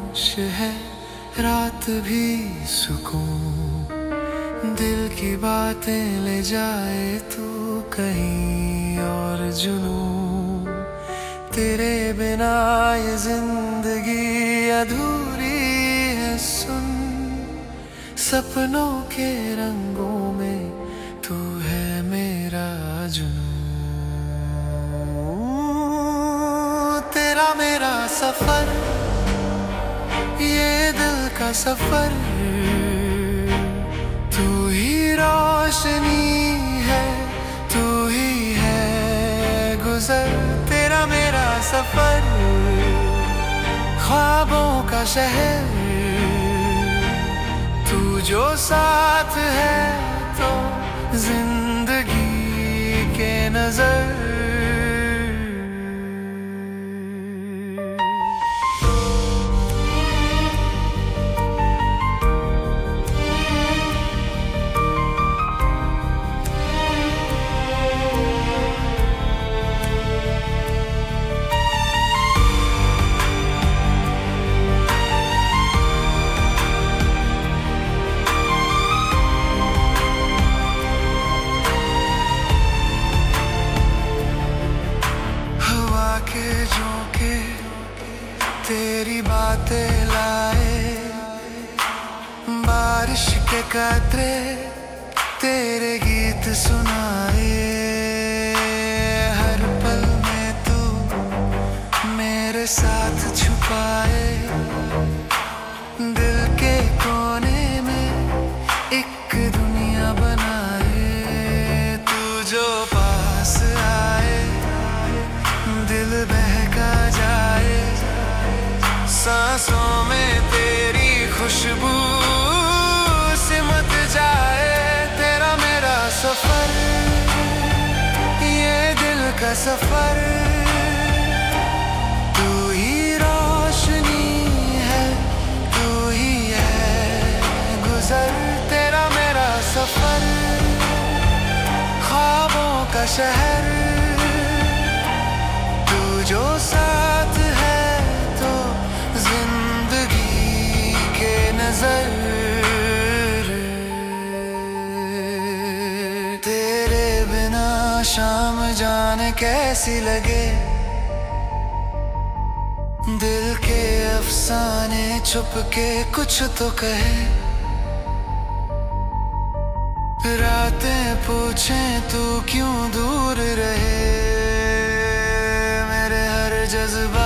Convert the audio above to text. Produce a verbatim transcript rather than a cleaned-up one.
खामोश है रात भी सुकून, दिल की बातें ले जाए तू कहीं और जुनून। तेरे बिना ये जिंदगी अधूरी है सुन, सपनों के रंगों में तू है मेरा जुनून। तेरा मेरा सफर, ये दिल का सफर, तू ही रोशनी है, तू ही है गुजर। तेरा मेरा सफर, ख्वाबों का शहर, तू जो साथ है तो जिंदगी के नजर। के झोंके तेरी बातें लाए, बारिश के कतरे तेरे गीत सुनाए। हर पल में तू मेरे साथ छुपाए, दिल के कोने में एक दुनिया बनाए। तू जो पास आए दिल बहका जाए, सांसों में तेरी खुशबू सिमट जाए। तेरा मेरा सफर, ये दिल का सफर, तू ही रोशनी है, तू ही है गुजर। तेरा मेरा सफर, ख्वाबों का शहर, जो साथ है तो जिंदगी के नजर। तेरे बिना शाम जाने कैसी लगे, दिल के अफसाने छुप के कुछ तो कहे। रातें पूछें तू क्यों दूर रहे, जज्बा